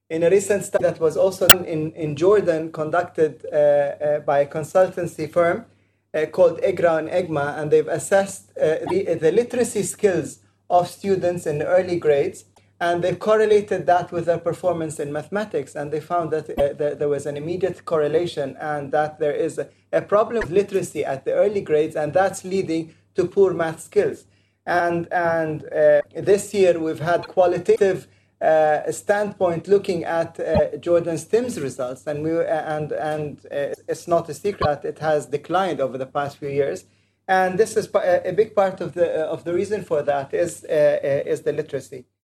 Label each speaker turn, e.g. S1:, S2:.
S1: in a recent study that was also done in Jordan, conducted by a consultancy firm called EGRA and EGMA, and they've assessed the literacy skills of students in the early grades, and they correlated that with their performance in mathematics, and they found that there was an immediate correlation, and that there is a problem with literacy at the early grades, and that's leading to poor math skills. And this year we've had qualitative standpoint looking at Jordan's TIMSS results, and it's not a secret that it has declined over the past few years, and this is a big part of the reason for that is the literacy.